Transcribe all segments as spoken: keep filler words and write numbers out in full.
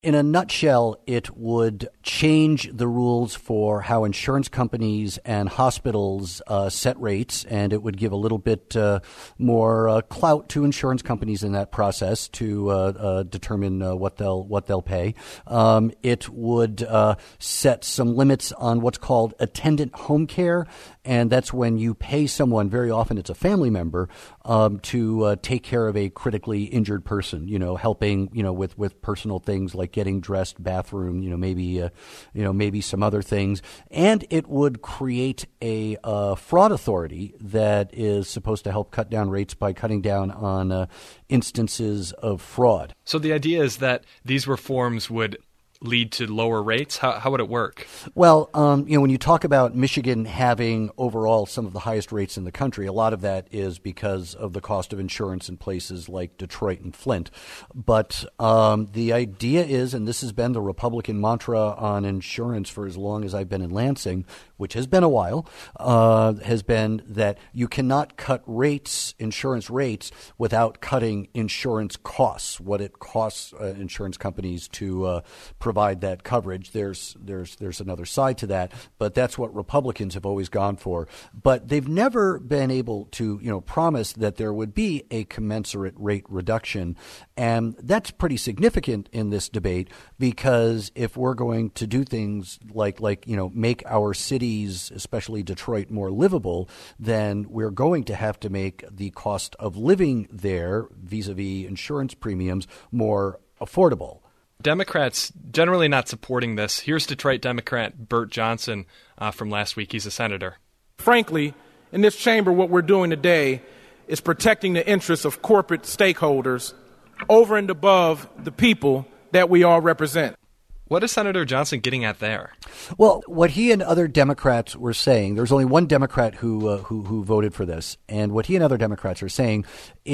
In a nutshell, it would change the rules for how insurance companies and hospitals uh, set rates, and it would give a little bit uh, more uh, clout to insurance companies in that process to uh, uh, determine uh, what they'll what they'll pay. Um, it would uh, set some limits on what's called attendant home care, and that's when you pay someone, very often it's a family member, um, to uh, take care of a critically injured person. You know, helping you know with with personal things like getting dressed, bathroom, you know, maybe, uh, you know, maybe some other things. And it would create a uh, fraud authority that is supposed to help cut down rates by cutting down on uh, instances of fraud. So the idea is that these reforms would lead to lower rates? How, how would it work? Well, um, you know, when you talk about Michigan having overall some of the highest rates in the country, a lot of that is because of the cost of insurance in places like Detroit and Flint. But um, the idea is, and this has been the Republican mantra on insurance for as long as I've been in Lansing, which has been a while, uh, has been that you cannot cut rates, insurance rates, without cutting insurance costs, what it costs uh, insurance companies to uh, provide that coverage. There's there's there's another side to that, but that's what Republicans have always gone for. But they've never been able to, you know, promise that there would be a commensurate rate reduction, and that's pretty significant in this debate because if we're going to do things like like you know make our cities, especially Detroit, more livable, then we're going to have to make the cost of living there vis-a-vis insurance premiums more affordable. Democrats generally not supporting this. Here's Detroit Democrat Bert Johnson uh, from last week. He's a senator. Frankly, in this chamber, what we're doing today is protecting the interests of corporate stakeholders over and above the people that we all represent. What is Senator Johnson getting at there? Well, what he and other Democrats were saying, there's only one Democrat who, uh, who who voted for this, and what he and other Democrats are saying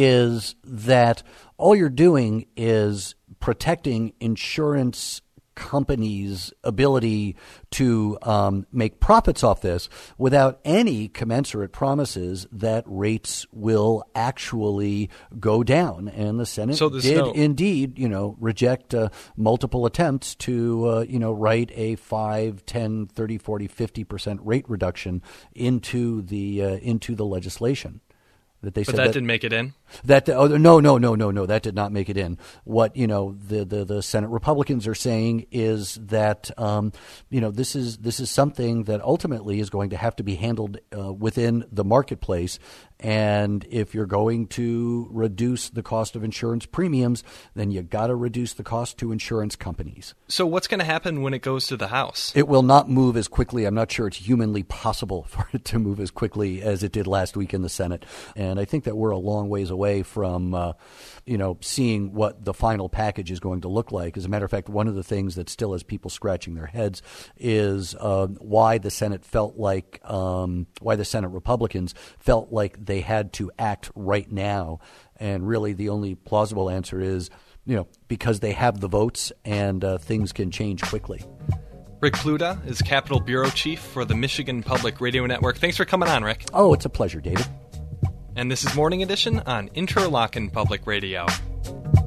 is that all you're doing is protecting insurance companies' ability to um, make profits off this without any commensurate promises that rates will actually go down. And the Senate so did no- indeed, you know, reject uh, multiple attempts to, uh, you know, write a five, ten, thirty, forty, fifty percent rate reduction into the uh, into the legislation. That they but said that, that didn't make it in? That oh, no, no, no, no, no, that did not make it in. What, you know, the, the, the Senate Republicans are saying is that, um, you know, this is this is something that ultimately is going to have to be handled uh, within the marketplace. And if you're going to reduce the cost of insurance premiums, then you got to reduce the cost to insurance companies. So what's going to happen when it goes to the House? It will not move as quickly. I'm not sure it's humanly possible for it to move as quickly as it did last week in the Senate. And I think that we're a long ways away from, uh, you know, seeing what the final package is going to look like. As a matter of fact, one of the things that still has people scratching their heads is uh, why the Senate felt like, um, why the Senate Republicans felt like they had to act right now. And really the only plausible answer is, you know, because they have the votes and uh, things can change quickly. Rick Pluta is Capitol Bureau Chief for the Michigan Public Radio Network. Thanks for coming on, Rick. Oh, it's a pleasure, David. And this is Morning Edition on Interlochen Public Radio.